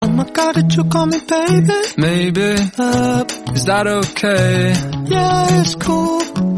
my God, did you call me baby? Maybe, is that okay? Yeah, it's cool.